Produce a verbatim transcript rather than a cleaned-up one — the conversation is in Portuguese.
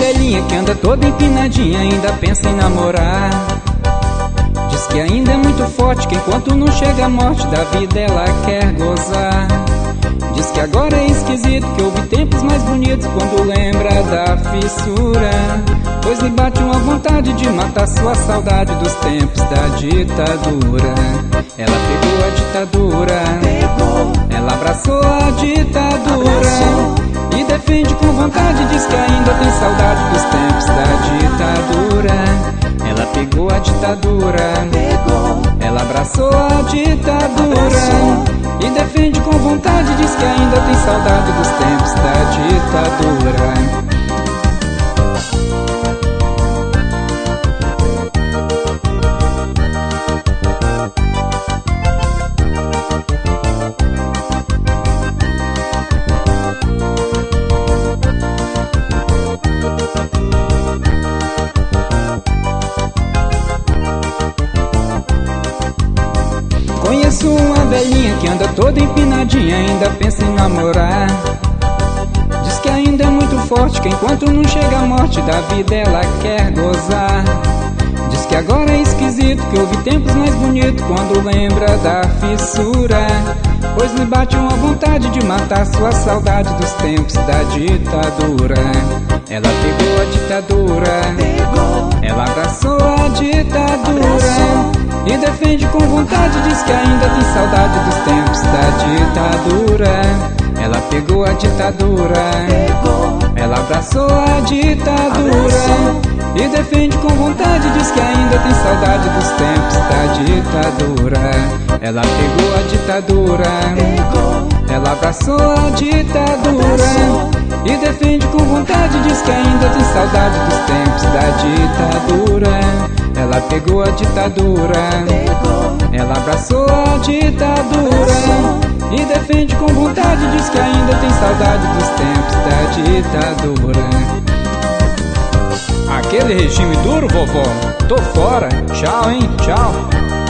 velhinha que anda toda empinadinha, ainda pensa em namorar. Diz que ainda é muito forte, que enquanto não chega a morte da vida ela quer gozar. Diz que agora é esquisito, que houve tempos mais bonitos quando lembra da fissura. Pois lhe bate uma vontade de matar sua saudade dos tempos da ditadura. Ela pegou a ditadura, Pegou. ela abraçou a ditadura, Abraçou. e defende com vontade, diz que ainda tem saudade dos tempos da ditadura. Ela pegou a ditadura, Pegou. ela abraçou a ditadura, Abraçou. e defende com vontade, diz que ainda tem saudade dos tempos da ditadura. Conheço uma velhinha que anda toda empinadinha, ainda pensa em namorar. Diz que ainda é muito forte, que enquanto não chega a morte da vida ela quer gozar. Diz que agora é esquisito, que houve tempos mais bonitos quando lembra da fissura. Pois lhe bate uma vontade de matar sua saudade dos tempos da ditadura. Ela pegou a ditadura, Pegou. ela abraçou a ditadura, Abraçou. e defende com vontade, diz que ainda tem saudade dos tempos da ditadura. Ela pegou a ditadura, Pegou. ela abraçou a ditadura, Abraçou. e defende com vontade, diz que ainda tem saudade dos tempos da ditadura. Ela pegou a ditadura, Pegou. ela abraçou a ditadura, Abraçou. e defende com vontade, diz que ainda tem saudade dos tempos da ditadura. Ela pegou a ditadura, Pegou. ela abraçou a ditadura, Abraçou. e defende com vontade, diz que ainda tem saudade dos tempos da ditadura. Aquele regime duro, vovó, tô fora, tchau, hein, tchau.